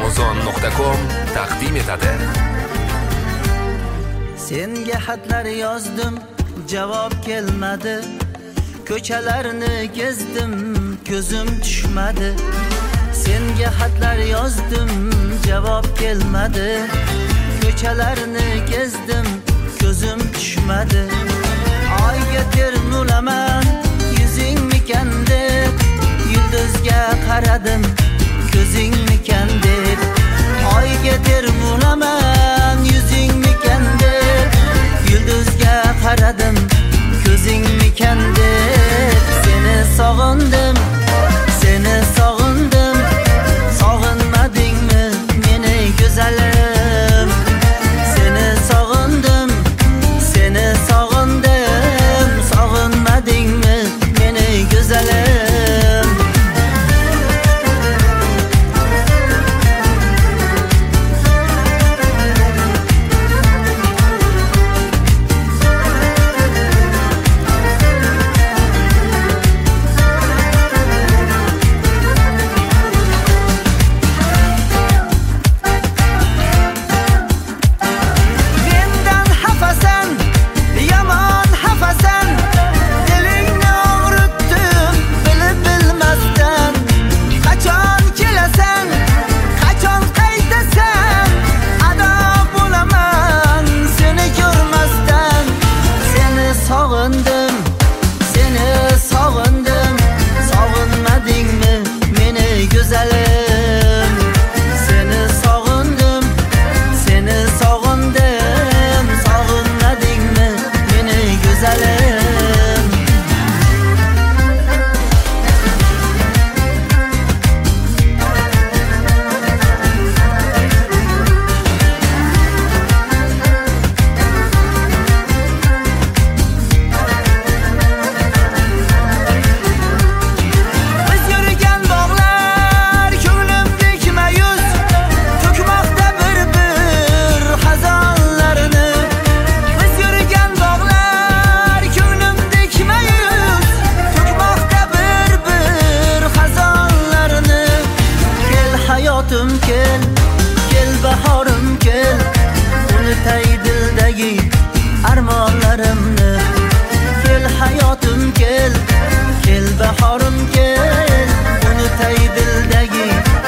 Amazon.com taqdim etadi. Senga xatlar yozdim, javob kelmadi. Ko'chalarni gezdim, ko'zim tushmadi. Senga xatlar yozdim, javob kelmadi. Ko'chalarni gezdim, ko'zim tushmadi. Oyga termulaman, yuzing mikan deb, yulduzga qaradim, ko'zing mikan deb. Oyga termulaman, yuzing mikan deb, yulduzga qaradim, ko'zing mikan deb. Seni sog'indim, seni sog'indim, sog'inmadingmi meni go'zalim? Seni sog'indim, seni sog'indim, sog'inmadingmi meni go'zalim? Kel, kel bahorim kel, unutay dildagi armonlarimni. Kel hayotim kel, kel bahorim kel, unutay dildagi